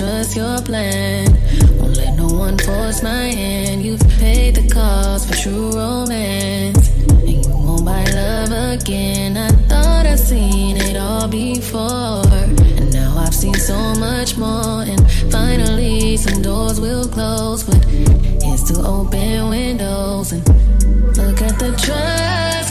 trust your plan. Won't let no one force my hand. You've paid the cost for true romance, and you won't buy love again. I thought I'd seen it all before, and now I've seen so much more. And finally some doors will close, but here's to open windows. And look at the trust